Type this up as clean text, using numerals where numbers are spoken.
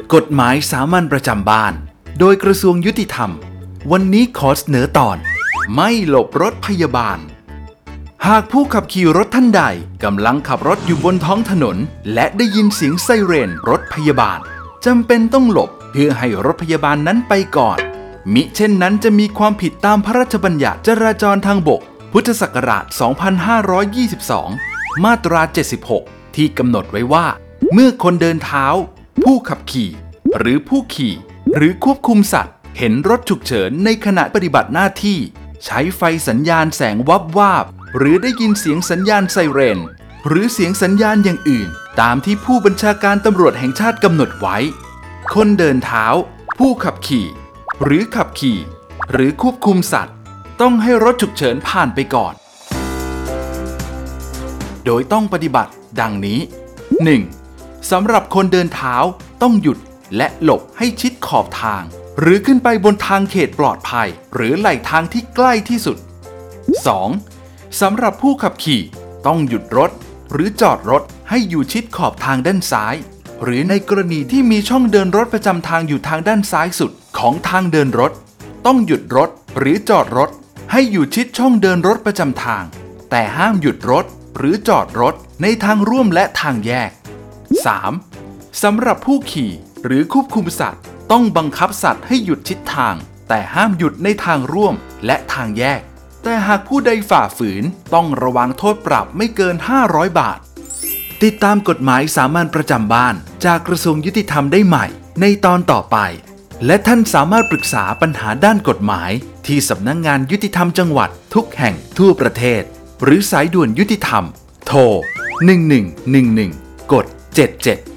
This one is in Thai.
กฎหมายสามัญประจำบ้านโดยกระทรวงยุติธรรมวันนี้ขอเสนอตอนไม่หลบรถพยาบาลหากผู้ขับขี่รถท่านใดกำลังขับรถอยู่บนท้องถนนและได้ยินเสียงไซเรนรถพยาบาลจำเป็นต้องหลบเพื่อให้รถพยาบาลนั้นไปก่อนมิเช่นนั้นจะมีความผิดตามพระราชบัญญัติจราจรทางบกพุทธศักราช 2522 มาตรา 76 ที่กำหนดไว้ว่าเมื่อคนเดินเท้าผู้ขับขี่หรือผู้ขี่หรือควบคุมสัตว์เห็นรถฉุกเฉินในขณะปฏิบัติหน้าที่ใช้ไฟสัญญาณแสงวับวาบหรือได้ยินเสียงสัญญาณไซเรนหรือเสียงสัญญาณอย่างอื่นตามที่ผู้บัญชาการตำรวจแห่งชาติกำหนดไว้คนเดินเท้าผู้ขับขี่หรือขับขี่หรือควบคุมสัตว์ต้องให้รถฉุกเฉินผ่านไปก่อนโดยต้องปฏิบัติดังนี้ 1. สำหรับคนเดินเท้าต้องหยุดและหลบให้ชิดขอบทางหรือขึ้นไปบนทางเขตปลอดภัยหรือไหล่ทางที่ใกล้ที่สุด 2. สำหรับผู้ขับขี่ต้องหยุดรถหรือจอดรถให้อยู่ชิดขอบทางด้านซ้ายหรือในกรณีที่มีช่องเดินรถประจำทางอยู่ทางด้านซ้ายสุดของทางเดินรถต้องหยุดรถหรือจอดรถให้อยู่ชิดช่องเดินรถประจำทางแต่ห้ามหยุดรถหรือจอดรถในทางร่วมและทางแยก 3. สำหรับผู้ขี่หรือควบคุมสัตว์ต้องบังคับสัตว์ให้หยุดชิดทางแต่ห้ามหยุดในทางร่วมและทางแยกแต่หากผู้ใดฝ่าฝืนต้องระวังโทษปรับไม่เกิน500 บาทติดตามกฎหมายสามัญประจำบ้านจากกระทรวงยุติธรรมได้ใหม่ในตอนต่อไปและท่านสามารถปรึกษาปัญหาด้านกฎหมายที่สำนักงานยุติธรรมจังหวัดทุกแห่งทั่วประเทศหรือสายด่วนยุติธรรมโทร1111กด77